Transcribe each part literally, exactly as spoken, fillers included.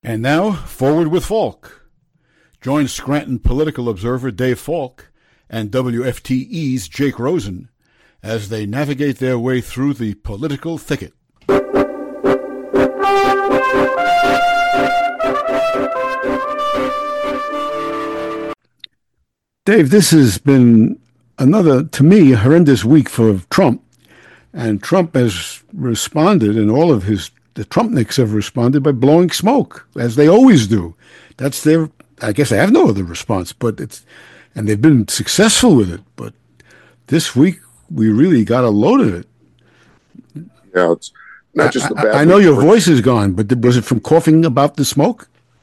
And now, Forward with Falk. Join Scranton political observer Dave Falk and W F T E's Jake Rosen as they navigate their way through the political thicket. Dave, this has been another, to me, horrendous week for Trump. And Trump has responded, and all of his the Trumpniks have responded by blowing smoke, as they always do. That's their, I guess I have no other response, but it's, and they've been successful with it. But this week, we really got a load of it. Yeah, it's not just the bad. I, I know your for, voice is gone, but was it from coughing about the smoke?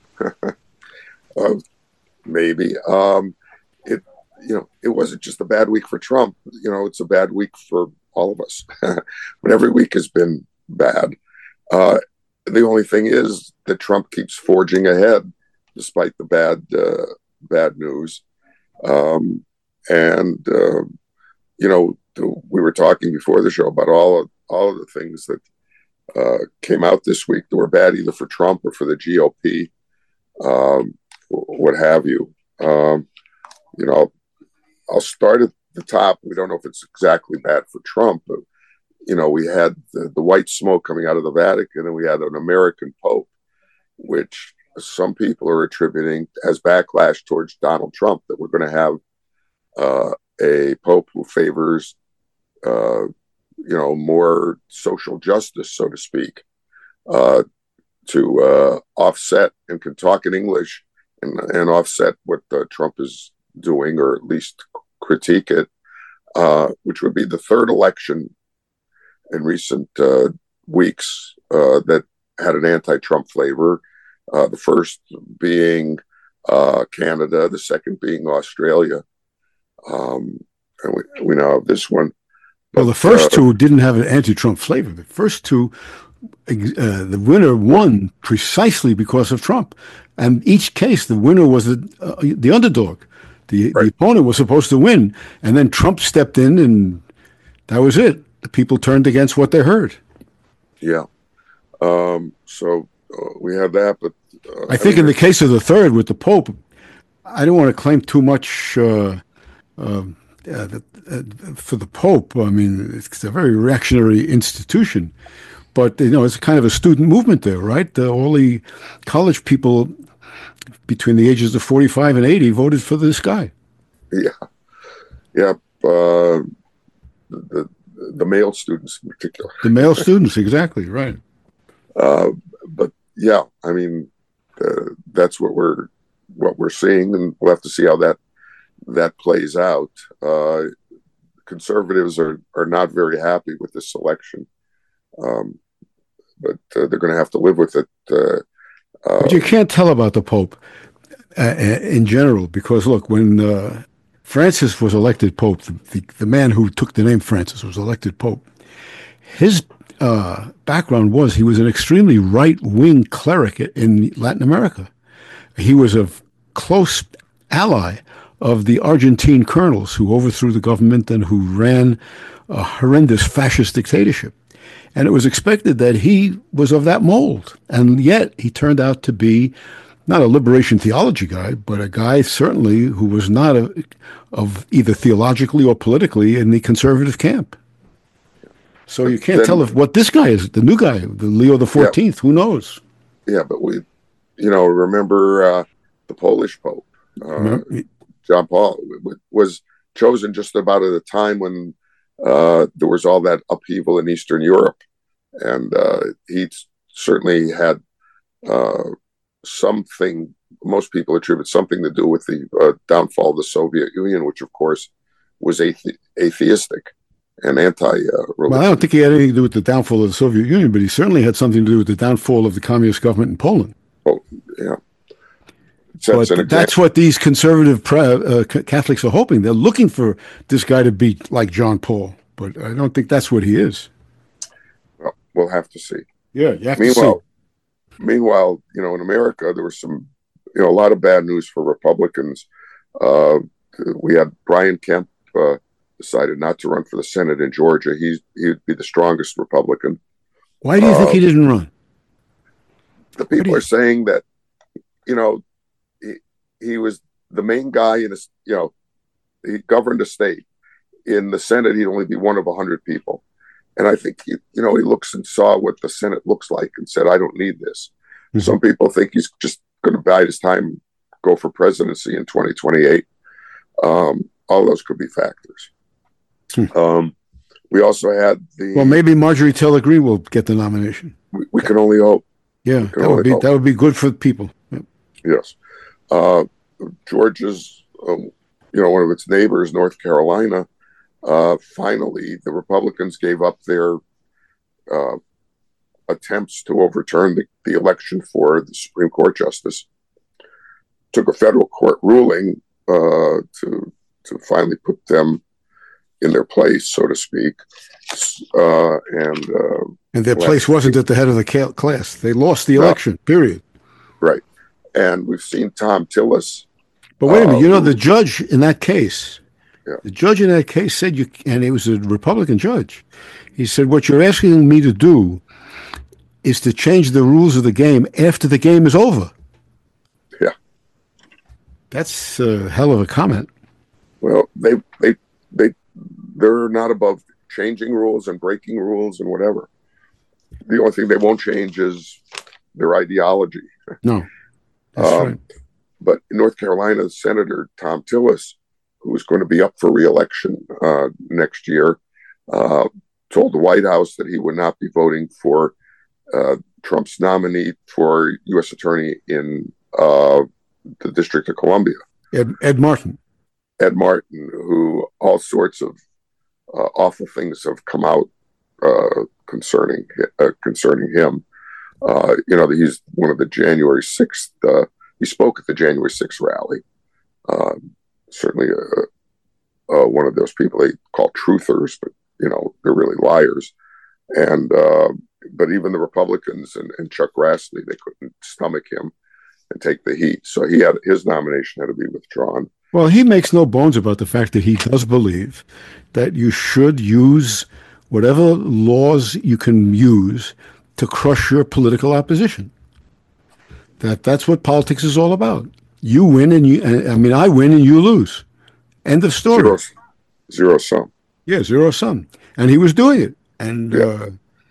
uh, maybe. Um, it, you know, it wasn't just a bad week for Trump. You know, it's a bad week for all of us. But every week has been bad. Uh, the only thing is that Trump keeps forging ahead despite the bad, uh, bad news. Um, and, uh, you know, we were talking before the show about all of, all of the things that uh, came out this week that were bad either for Trump or for the G O P, um, what have you. Um, you know, I'll start at the top. We don't know if it's exactly bad for Trump, but you know, we had the, the white smoke coming out of the Vatican, and we had an American Pope, which some people are attributing as backlash towards Donald Trump, that we're going to have uh, a Pope who favors, uh, you know, more social justice, so to speak, uh, to uh, offset and can talk in English and, and offset what uh, Trump is doing, or at least critique it, uh, which would be the third election in recent uh, weeks uh, that had an anti-Trump flavor. Uh, the first being uh, Canada, the second being Australia. Um, and we, we now have this one. But, well, the first uh, two didn't have an anti-Trump flavor. The first two, uh, the winner won precisely because of Trump. And each case, the winner was the, uh, the underdog. The, right. the opponent was supposed to win. And then Trump stepped in, and that was it. The people turned against what they heard. Yeah. Um, so uh, we have that. But uh, I think I mean, in the case of the third with the Pope, I don't want to claim too much uh, uh, uh, for the Pope. I mean, it's a very reactionary institution. But, you know, it's kind of a student movement there, right? The, all the college people between the ages of forty-five and eighty voted for this guy. Yeah. Yeah. Uh, the, the male students in particular. The male students, exactly, right. Uh, but, yeah, I mean, uh, that's what we're what we're seeing, and we'll have to see how that that plays out. Uh, conservatives are, are not very happy with this election, um, but uh, they're going to have to live with it. Uh, uh, but you can't tell about the Pope uh, in general, because, look, when uh, Francis was elected Pope, the, the, the man who took the name Francis was elected Pope, his uh, background was he was an extremely right-wing cleric in Latin America. He was a close ally of the Argentine colonels who overthrew the government and who ran a horrendous fascist dictatorship. And it was expected that he was of that mold. And yet he turned out to be not a liberation theology guy, but a guy certainly who was not a, of either theologically or politically in the conservative camp. So you can't then, tell if what this guy is, the new guy, the Leo the fourteenth, yeah, who knows? Yeah, but we, you know, remember uh, the Polish Pope, uh, John Paul, was chosen just about at a time when uh, there was all that upheaval in Eastern Europe. And uh, he certainly had uh, something, most people attribute something to do with the uh, downfall of the Soviet Union, which, of course, was athe- atheistic and anti-religion. Uh, well, I don't think he had anything to do with the downfall of the Soviet Union, but he certainly had something to do with the downfall of the communist government in Poland. Oh, yeah. That's, but that's what these conservative uh, Catholics are hoping. They're looking for this guy to be like John Paul, but I don't think that's what he is. Well, we'll have to see. Yeah, you have meanwhile, to see. Meanwhile, you know, in America, there was some, you know, a lot of bad news for Republicans. Uh, we had Brian Kemp uh, decided not to run for the Senate in Georgia. He's, he'd be the strongest Republican. Why do you uh, think he didn't run? The people you... are saying that you know, he, he was the main guy in this, you know, he governed a state. In the Senate, he'd only be one of a hundred people. And I think, he, you know, he looks and saw what the Senate looks like and said, I don't need this. Mm-hmm. Some people think he's just going to bide his time, go for presidency in twenty twenty-eight. Um, all those could be factors. Hmm. Um, we also had the... Well, maybe Marjorie Taylor Greene will get the nomination. We, we can only hope. Yeah, that would be hope. that would be good for the people. Yep. Yes. Uh, Georgia's, um, you know, one of its neighbors, North Carolina, uh, finally, the Republicans gave up their uh, attempts to overturn the, the election for the Supreme Court justice. Took a federal court ruling uh, to to finally put them in their place, so to speak. Uh, and uh, and their place wasn't at the head of the class. They lost the election, no. Period. Right. And we've seen Thom Tillis. But wait a minute, uh, you know, the judge in that case, yeah. the judge in that case said, you, and he was a Republican judge, he said, what you're asking me to do is to change the rules of the game after the game is over. Yeah. That's a hell of a comment. Well, they, they, they, they're not above changing rules and breaking rules and whatever. The only thing they won't change is their ideology. No, that's um, right. But in North Carolina, Senator Thom Tillis, who is going to be up for re-election uh, next year, uh, told the White House that he would not be voting for uh, Trump's nominee for U S attorney in uh, the District of Columbia. Ed, Ed Martin. Ed Martin, who all sorts of uh, awful things have come out uh, concerning uh, concerning him. Uh, you know, he's one of the January sixth. Uh, he spoke at the January sixth rally. Uh, certainly, uh, uh, one of those people they call truthers, but you know they're really liars. And uh, but even the Republicans and, and Chuck Grassley, they couldn't stomach him and take the heat. So he had his nomination had to be withdrawn. Well, he makes no bones about the fact that he does believe that you should use whatever laws you can use to crush your political opposition. That that's what politics is all about. You win and you, I mean, I win and you lose. End of story. Zero, zero sum. Yeah, zero sum. And he was doing it. And yeah. uh,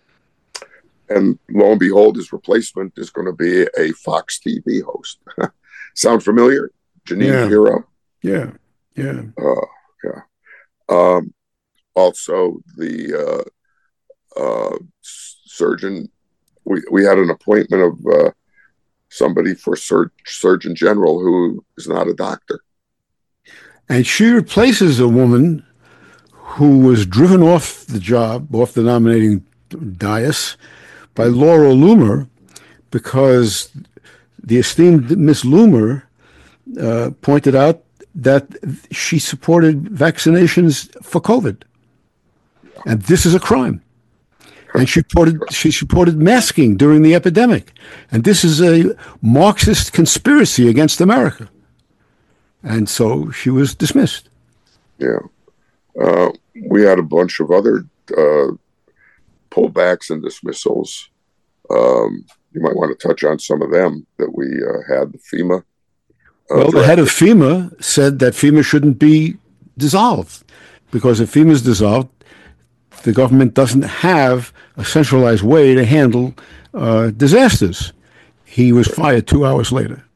and lo and behold, his replacement is going to be a Fox T V host. Sound familiar? Jeanine yeah. Pirro. Yeah, yeah, uh, yeah. Um, also, the uh, uh, surgeon. We we had an appointment of uh, somebody for sur- Surgeon General who is not a doctor, and she replaces a woman who was driven off the job, off the nominating dais, by Laura Loomer, because the esteemed Miss Loomer uh, pointed out that she supported vaccinations for COVID. And this is a crime. And she supported, she supported masking during the epidemic. And this is a Marxist conspiracy against America. And so she was dismissed. Yeah. Uh, we had a bunch of other uh, pullbacks and dismissals. Um, you might want to touch on some of them that we uh, had, the FEMA. Uh, well, the head of FEMA said that FEMA shouldn't be dissolved because if FEMA is dissolved, the government doesn't have a centralized way to handle uh, disasters. He was fired two hours later.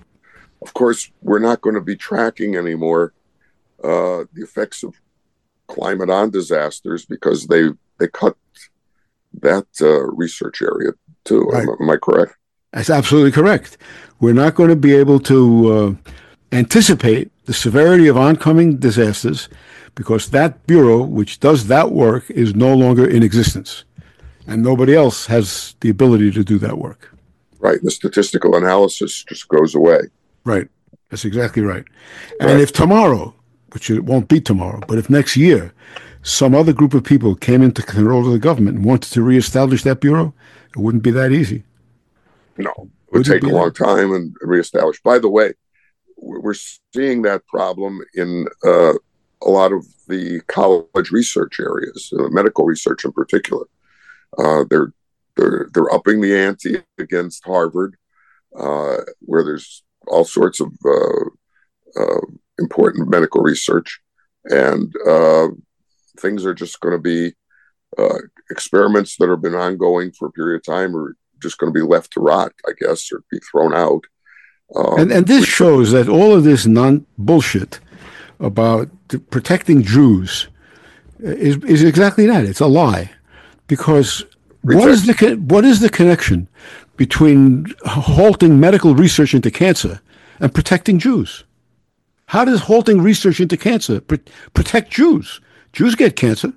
Of course, we're not going to be tracking anymore uh, the effects of climate on disasters because they they cut that uh, research area too. Right. Am, am I correct? That's absolutely correct. We're not going to be able to uh, anticipate the severity of oncoming disasters because that bureau, which does that work, is no longer in existence. And nobody else has the ability to do that work. Right. The statistical analysis just goes away. Right. That's exactly right. And right. if tomorrow, which it won't be tomorrow, but if next year, some other group of people came into control of the government and wanted to reestablish that bureau, it wouldn't be that easy. No, it would take a long time and reestablish. By the way, we're seeing that problem in uh, a lot of the college research areas, uh, medical research in particular. Uh, they're they're they're upping the ante against Harvard. uh, where there's all sorts of uh, uh, important medical research, and uh, things are just going to be uh, experiments that have been ongoing for a period of time are just going to be left to rot, I guess, or be thrown out. Um, and, and this shows that all of this non-bullshit about protecting Jews is, is exactly that. It's a lie. Because what is, the, what is the connection between halting medical research into cancer and protecting Jews? How does halting research into cancer pr- protect Jews? Jews get cancer.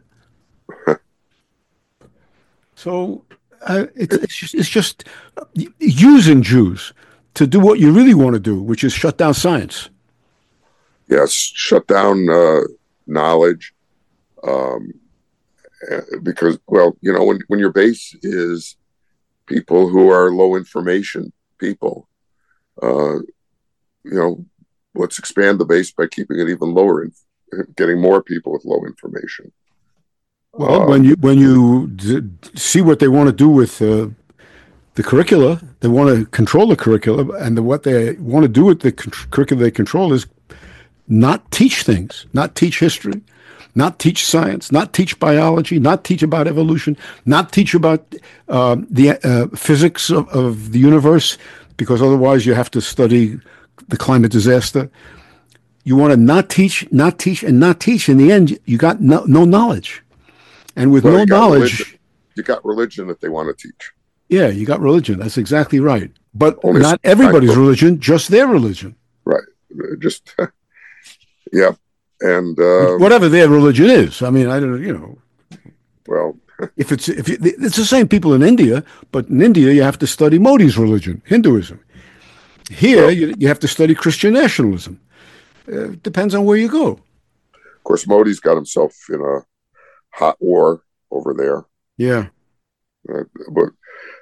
So uh, it, it's, just, it's just using Jews to do what you really want to do, which is shut down science. Yes, shut down uh, knowledge. Um, because, well, you know, when, when your base is people who are low information people, uh, you know, let's expand the base by keeping it even lower and getting more people with low information. Well, um, when you when you d- see what they want to do with uh, the curricula, they want to control the curricula, and the, what they want to do with the con- curricula they control is not teach things, not teach history, not teach science, not teach biology, not teach about evolution, not teach about uh, the uh, physics of, of the universe, because otherwise you have to study the climate disaster. You want to not teach, not teach, and not teach. In the end, you got no, no knowledge. And with well, no you knowledge... Religion. You got religion that they want to teach. Yeah, you got religion. That's exactly right. But Only not everybody's religion, just their religion. Right. Just, yeah. And uh, whatever their religion is. I mean, I don't, you know. Well, if it's if you, it's the same people in India, but in India you have to study Modi's religion, Hinduism. Here well, you, you have to study Christian nationalism. Uh, depends on where you go. Of course, Modi's got himself in a hot war over there. Yeah. Uh, but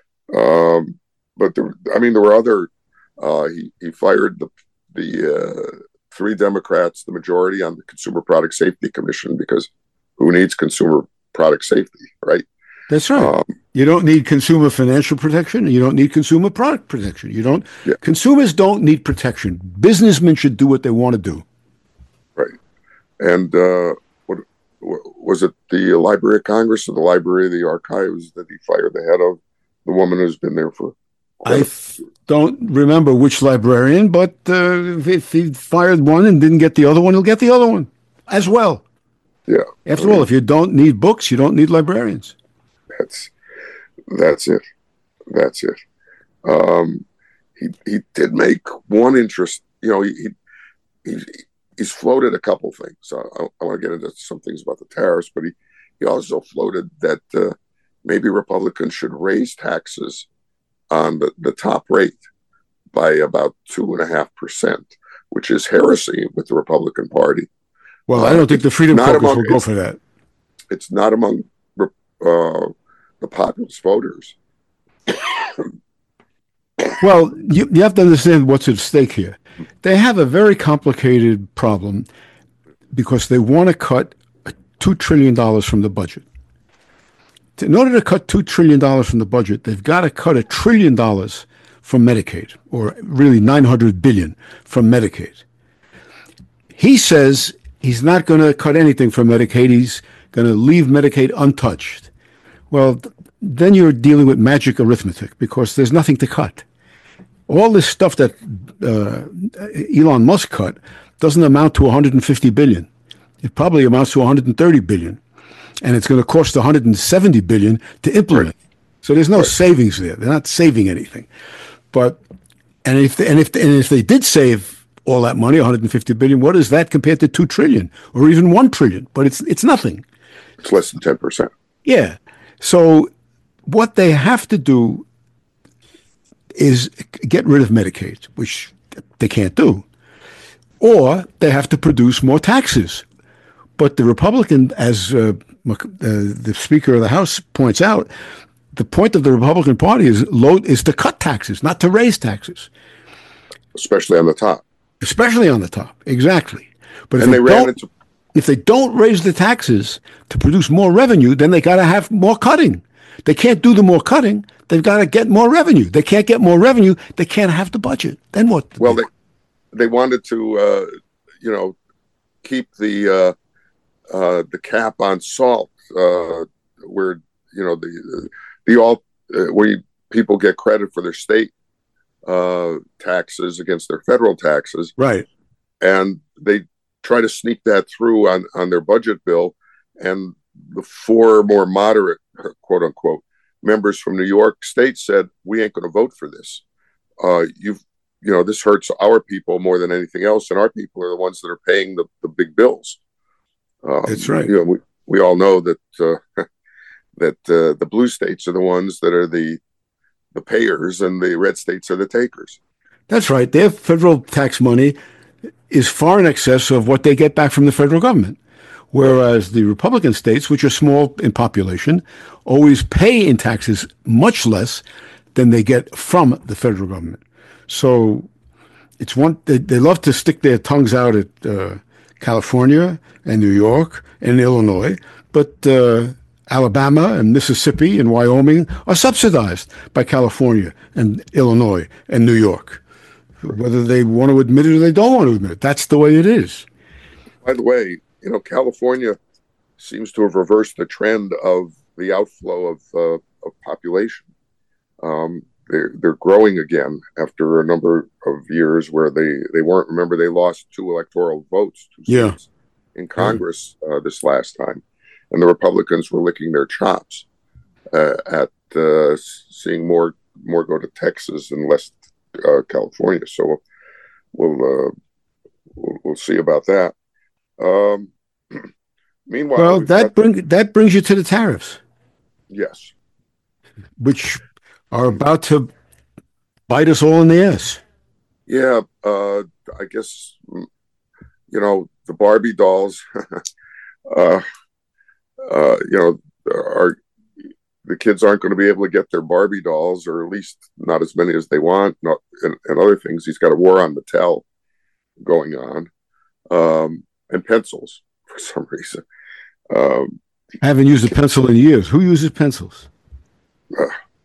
um, but there, I mean, there were other. Uh, he he fired the the. Uh, three Democrats, the majority on the Consumer Product Safety Commission, because who needs consumer product safety, right? That's right. Um, you don't need consumer financial protection. You don't need consumer product protection. You don't. Yeah. Consumers don't need protection. Businessmen should do what they want to do. Right. And uh, what was it? The Library of Congress or the Library of the Archives that he fired the head of, the woman who's been there for. I f- don't remember which librarian, but uh, if he fired one and didn't get the other one, he'll get the other one as well. Yeah. After I mean, all, if you don't need books, you don't need librarians. That's that's it. That's it. Um, he he did make one interest. You know, he, he he's floated a couple things. I, I, I want to get into some things about the tariffs, but he he also floated that uh, maybe Republicans should raise taxes on the, the top rate by about two and a half percent, which is heresy with the Republican Party. Well, I don't uh, think the Freedom Caucus among, will go for that. It's not among uh, the populist voters. Well, you, you have to understand what's at stake here. They have a very complicated problem because they want to cut two trillion dollars from the budget. In order to cut two trillion dollars from the budget, they've got to cut a trillion dollars from Medicaid, or really nine hundred billion dollars from Medicaid. He says he's not going to cut anything from Medicaid. He's going to leave Medicaid untouched. Well, th- then you're dealing with magic arithmetic because there's nothing to cut. All this stuff that uh, Elon Musk cut doesn't amount to one hundred fifty billion dollars. It probably amounts to one hundred thirty billion dollars. And it's going to cost one hundred seventy billion dollars to implement. Right. So there's no right. savings there. They're not saving anything. But and if they, and if and if they did save all that money, one hundred fifty billion dollars, what is that compared to two trillion dollars or even one trillion dollars? But it's it's nothing. It's less than ten percent. Yeah. So what they have to do is get rid of Medicaid, which they can't do, or they have to produce more taxes. But the Republican, as uh, uh, the Speaker of the House points out, the point of the Republican Party is low, is to cut taxes, not to raise taxes. Especially on the top. Especially on the top, exactly. But if and they, they don't, ran into... if they don't raise the taxes to produce more revenue, then they got to have more cutting. They can't do the more cutting. They've got to get more revenue. They can't get more revenue. They can't have the budget. Then what? Well, they they wanted to, uh, you know, keep the uh, uh, the cap on salt, uh, where you know the the all uh, where you, people get credit for their state uh, taxes against their federal taxes, right? And they try to sneak that through on on their budget bill, and the four more moderate, quote unquote, members from New York State said, we ain't going to vote for this. Uh, you've, you know, this hurts our people more than anything else. And our people are the ones that are paying the, the big bills. Um, That's right. You know, we, we all know that, uh, that uh, the blue states are the ones that are the, the payers and the red states are the takers. That's right. Their federal tax money is far in excess of what they get back from the federal government. Whereas the Republican states, which are small in population, always pay in taxes much less than they get from the federal government. So it's one they, they love to stick their tongues out at uh, California and New York and Illinois, but uh, Alabama and Mississippi and Wyoming are subsidized by California and Illinois and New York, whether they want to admit it or they don't want to admit it. That's the way it is. By the way, you know, California seems to have reversed the trend of the outflow of, uh, of population. Um, they're, they're growing again after a number of years where they, they weren't. Remember, they lost two electoral votes, two yeah. seats in Congress uh, this last time. And the Republicans were licking their chops uh, at uh, seeing more more go to Texas and less uh, California. So we'll, uh, we'll, we'll see about that. Um, meanwhile, well, that bring the, that brings you to the tariffs. Yes, which are about to bite us all in the ass. Yeah, uh, I guess you know the Barbie dolls. uh, uh, you know, are the kids aren't going to be able to get their Barbie dolls, or at least not as many as they want, not, and, and other things. He's got a war on Mattel going on. Um, and pencils for some reason. Um, I haven't used a pencil in years. Who uses pencils? Uh,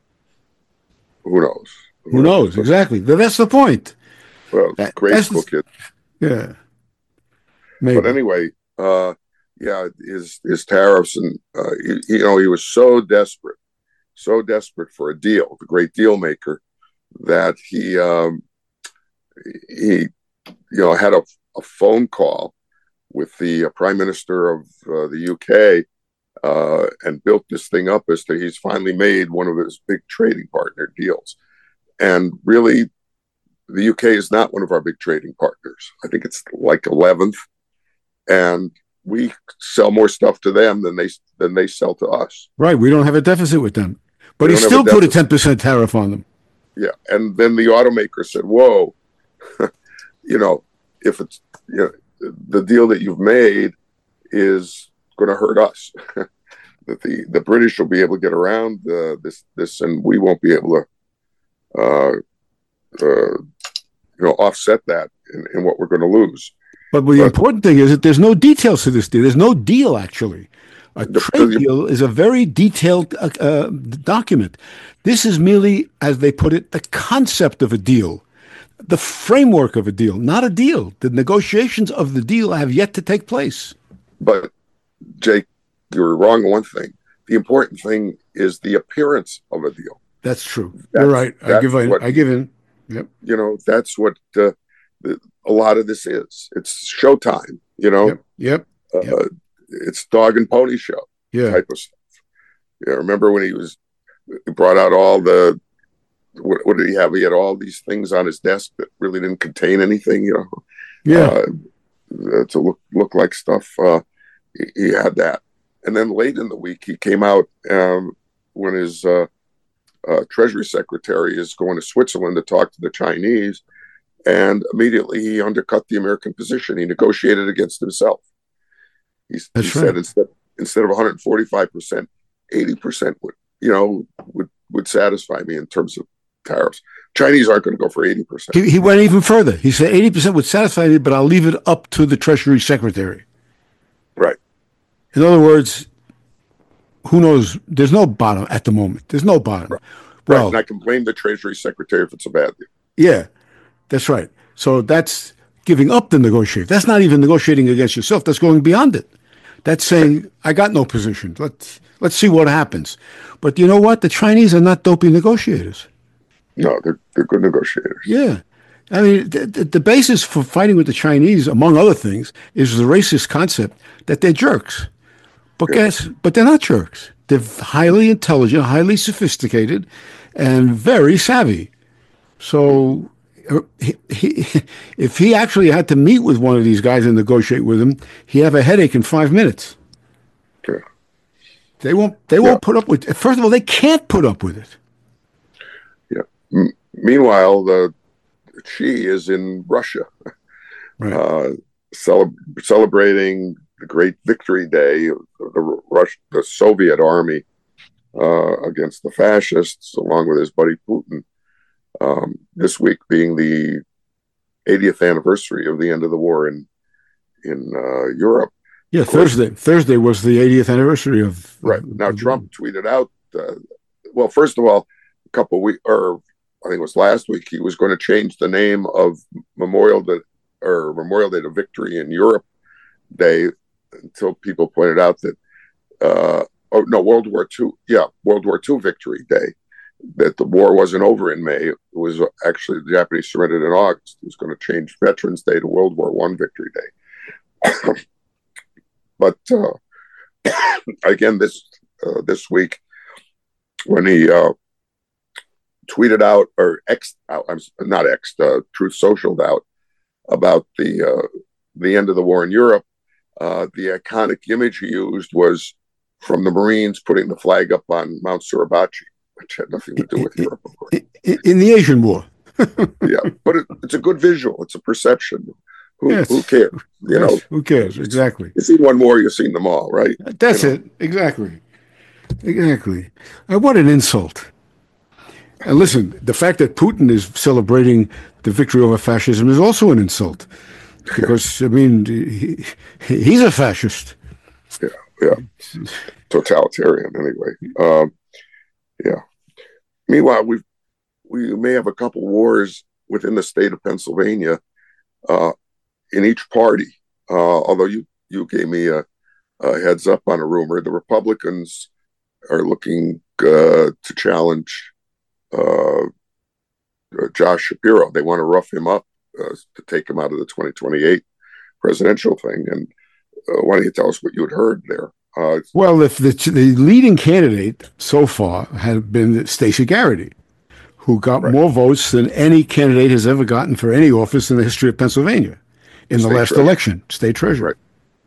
who knows? Who, who knows? knows? Exactly. That's the point. Well, that, grade school the, kids. Yeah. Maybe. But anyway, uh, yeah, his his tariffs, and uh, he, you know, he was so desperate, so desperate for a deal, the great deal maker, that he um, he you know had a, a phone call with the uh, Prime Minister of uh, the U K uh, and built this thing up as to he's finally made one of his big trading partner deals. And really, the U K is not one of our big trading partners. I think it's like eleventh. And we sell more stuff to them than they than they sell to us. Right. We don't have a deficit with them. But he still a put a ten percent tariff on them. Yeah. And then the automaker said, whoa, you know, if it's, you know, the deal that you've made is going to hurt us. That the, the British will be able to get around uh, this, this, and we won't be able to, uh, uh, you know, offset that in, in what we're going to lose. But the but, important thing is that there's no details to this deal. There's no deal, actually. A the, trade the, deal is a very detailed uh, uh, document. This is merely, as they put it, the concept of a deal. The framework of a deal, not a deal. The negotiations of the deal have yet to take place. But, Jake, you're wrong on one thing. The important thing is the appearance of a deal. That's true. That's, you're right. I give in. What, I give in. Yep. You know, that's what uh, the, a lot of this is. It's showtime, you know? Yep. Yep. Uh, yep. It's dog and pony show yeah. type of stuff. Yeah, remember when he was, he brought out all the, What, what did he have? He had all these things on his desk that really didn't contain anything, you know. Yeah. Uh, to look look like stuff. Uh, he, he had that, and then late in the week, he came out um, when his uh, uh, Treasury Secretary is going to Switzerland to talk to the Chinese, and immediately he undercut the American position. He negotiated against himself. He, he right. said instead instead of one hundred forty-five percent, eighty percent would you know would would satisfy me in terms of tariffs. Chinese aren't going to go for eighty percent. He, he went even further. He said eighty percent would satisfy me, but I'll leave it up to the Treasury Secretary. Right. In other words, who knows? There's no bottom at the moment. There's no bottom. Right. Well, right. And I can blame the Treasury Secretary if it's a bad deal. Yeah, that's right. So that's giving up the negotiation. That's not even negotiating against yourself. That's going beyond it. That's saying, I got no position. Let's let's see what happens. But you know what? The Chinese are not dopey negotiators. No, they're they're good negotiators. Yeah. I mean, the, the basis for fighting with the Chinese, among other things, is the racist concept that they're jerks. But yeah. guess, but they're not jerks. They're highly intelligent, highly sophisticated, and very savvy. So he, he, if he actually had to meet with one of these guys and negotiate with him, he'd have a headache in five minutes. Yeah. They won't. They yeah. won't put up with. First of all, they can't put up with it. Yeah. M- meanwhile, the Xi is in Russia, right. uh, cele- celebrating the Great Victory Day of the Rush, the Soviet Army uh, against the fascists, along with his buddy Putin. Um, this week being the eightieth anniversary of the end of the war in in uh, Europe. Yeah, Thursday. Thursday was the eightieth anniversary of. Right now, of, Trump tweeted out. Uh, well, first of all, a couple of weeks, or I think it was last week, he was going to change the name of Memorial Day or Memorial Day to Victory in Europe Day, until people pointed out that. Uh, oh no, World War Two. Yeah, World War Two Victory Day. That the war wasn't over in May. It was actually the Japanese surrendered in August. It was going to change Veterans Day to World War One Victory Day. But uh, again, this uh, this week, when he uh, tweeted out or X, I'm not X, uh, Truth Socialed out about the uh, the end of the war in Europe, uh, the iconic image he used was from the Marines putting the flag up on Mount Suribachi, which had nothing to do with Europe, of course. In the Asian War. Yeah, but it, it's a good visual. It's a perception. Who, yes. who cares? You yes. know, who cares? Exactly. You've seen one more, you've seen them all, right? That's you know? it. Exactly. Exactly. Uh, what an insult. And listen, the fact that Putin is celebrating the victory over fascism is also an insult. Because, I mean, he, he's a fascist. Yeah, yeah. Totalitarian, anyway. Um, yeah. Meanwhile, we we may have a couple wars within the state of Pennsylvania uh, in each party. Uh, although you, you gave me a, a heads up on a rumor, the Republicans are looking uh, to challenge uh, Josh Shapiro. They want to rough him up uh, to take him out of the twenty twenty-eight presidential thing. And uh, why don't you tell us what you had heard there? Uh, well, if the the leading candidate so far had been Stacey Garrity, who got right. more votes than any candidate has ever gotten for any office in the history of Pennsylvania in the last treasurer. election, state treasurer. Right.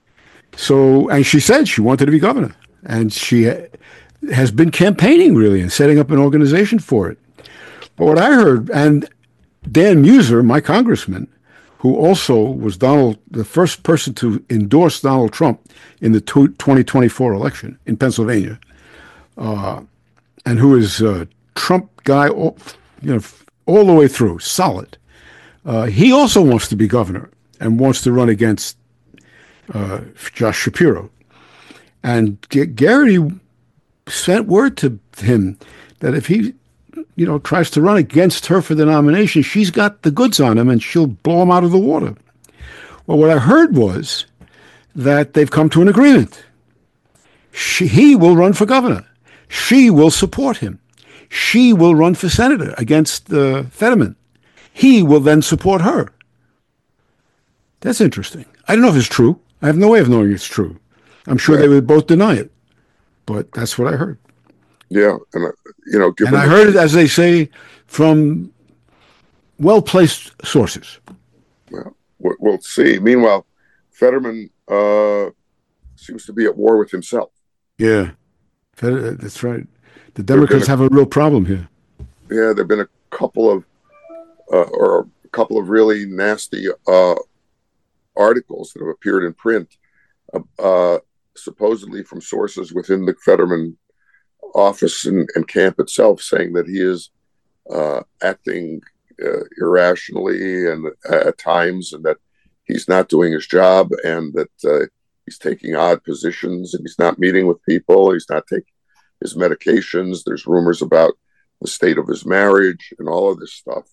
So, and she said she wanted to be governor, and she has been campaigning really and setting up an organization for it. But what I heard, and Dan Muser, my congressman, who also was Donald, the first person to endorse Donald Trump in the twenty twenty-four election in Pennsylvania, uh, and who is a Trump guy, all, you know, all the way through, solid. Uh, he also wants to be governor and wants to run against uh, Josh Shapiro. And G- Garrity sent word to him that if he, you know, tries to run against her for the nomination, she's got the goods on him and she'll blow him out of the water. Well, what I heard was that they've come to an agreement. She, he will run for governor. She will support him. She will run for senator against uh, Fetterman. He will then support her. That's interesting. I don't know if it's true. I have no way of knowing it's true. I'm sure yeah. they would both deny it, but that's what I heard. Yeah, and uh, you know, and I heard it, as they say, from well-placed sources. Well, we'll see. Meanwhile, Fetterman uh, seems to be at war with himself. Yeah, that's right. The Democrats a, have a real problem here. Yeah, there've been a couple of, uh, or a couple of really nasty uh, articles that have appeared in print, uh, uh, supposedly from sources within the Fetterman office and, and camp itself, saying that he is uh, acting uh, irrationally and uh, at times, and that he's not doing his job, and that uh, he's taking odd positions, and he's not meeting with people. He's not taking his medications. There's rumors about the state of his marriage and all of this stuff.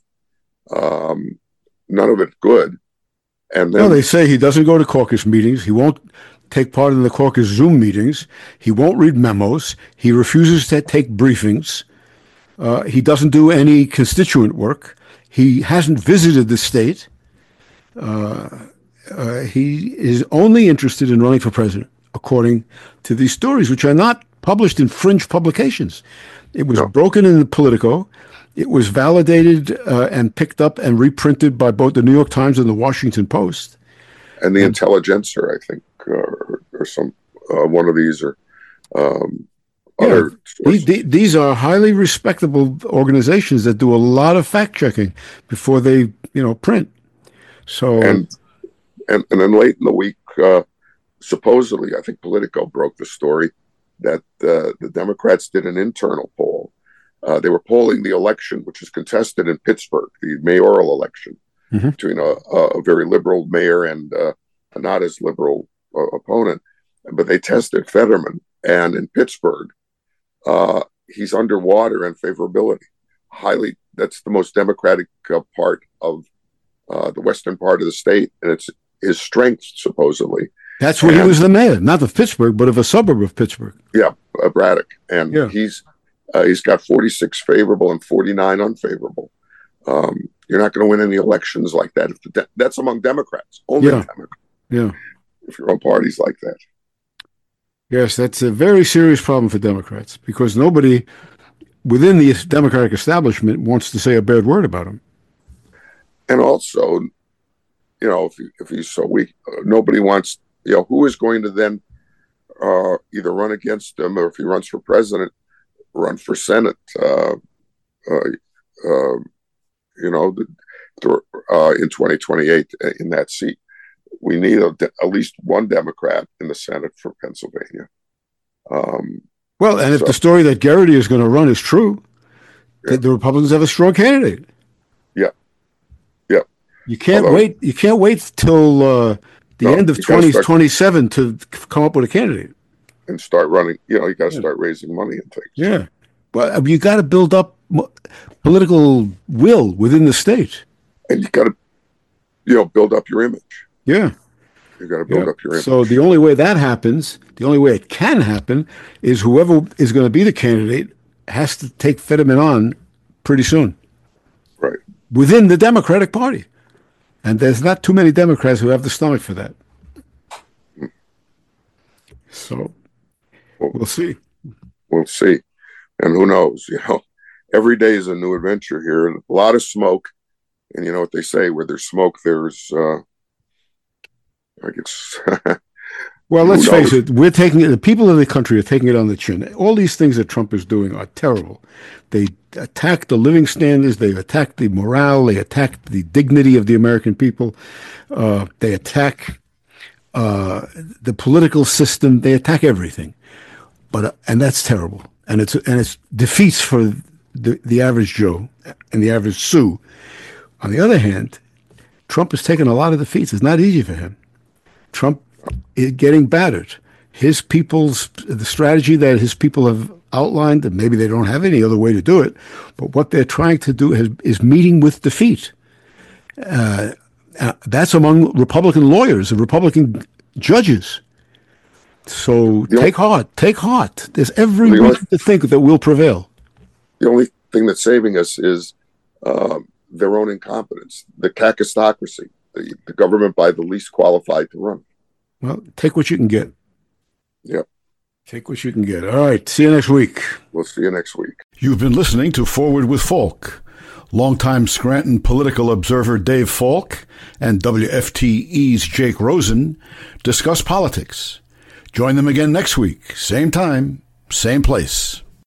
Um, none of it good. And then, no, they say he doesn't go to caucus meetings. He won't take part in the caucus Zoom meetings. He won't read memos. He refuses to take briefings. Uh, he doesn't do any constituent work. He hasn't visited the state. Uh, uh, he is only interested in running for president, according to these stories, which are not published in fringe publications. It was no. broken in the Politico. It was validated uh, and picked up and reprinted by both the New York Times and the Washington Post. And the and, Intelligencer, I think, or, or some uh, one of these, or um, yeah, other. These, these are highly respectable organizations that do a lot of fact checking before they, you know, print. So and and, and then late in the week, uh, supposedly, I think Politico broke the story that uh, the Democrats did an internal poll. Uh, they were polling the election, which is contested in Pittsburgh, the mayoral election, mm-hmm. between a, a very liberal mayor and uh, a not as liberal uh, opponent. But they tested Fetterman, and in Pittsburgh, uh, he's underwater in favorability. Highly, that's the most Democratic uh, part of uh, the western part of the state, and it's his strength, supposedly. That's where and, he was the mayor, not of Pittsburgh, but of a suburb of Pittsburgh. Yeah, uh, Braddock, and yeah. he's uh, he's got forty-six favorable and forty-nine unfavorable. Um, you're not going to win any elections like that. If the de- that's among Democrats, only yeah. Democrats. Yeah, if you're on parties like that. Yes, that's a very serious problem for Democrats because nobody within the Democratic establishment wants to say a bad word about him. And also, you know, if he, if he's so weak, uh, nobody wants. You know, who is going to then uh, either run against him, or if he runs for president, run for Senate? Uh, uh, uh, you know, the, uh, in twenty twenty-eight in that seat, we need a, at least one Democrat in the Senate for Pennsylvania. Um, well, and so, if the story that Garrity is going to run is true, yeah. the Republicans have a strong candidate. Yeah, yeah. You can't Although, wait. You can't wait till. Uh, The no, end of twenty twenty-seven to come up with a candidate and start running. You know, you got to yeah. start raising money and things. Yeah, well, you got to build up political will within the state, and you got to, you know, build up your image. Yeah, you got to build yeah. up your image. So the only way that happens, the only way it can happen, is whoever is going to be the candidate has to take Fetterman on pretty soon, right? Within the Democratic Party. And there's not too many Democrats who have the stomach for that. So well, we'll see. We'll see. And who knows? You know, every day is a new adventure here. And a lot of smoke. And you know what they say, where there's smoke, there's, uh, I guess. Well, let's face it. We're taking it. The people of the country are taking it on the chin. All these things that Trump is doing are terrible. They attack the living standards. They attack the morale. They attack the dignity of the American people. Uh, they attack uh, the political system. They attack everything. But uh, and that's terrible. And it's and it's defeats for the the average Joe and the average Sue. On the other hand, Trump has taken a lot of defeats. It's not easy for him. Trump is getting battered. His people's, the strategy that his people have outlined, and maybe they don't have any other way to do it, but what they're trying to do is, is meeting with defeat. Uh, uh, that's among Republican lawyers and Republican judges. So the take only, heart, take heart. There's every the reason only, to think that we'll prevail. The only thing that's saving us is um, their own incompetence, the kakistocracy, the, the government by the least qualified to run. Well, take what you can get. Yep. Take what you can get. All right. See you next week. We'll see you next week. You've been listening to Forward with Falk. Longtime Scranton political observer Dave Falk and W F T E's Jake Rosen discuss politics. Join them again next week. Same time, same place.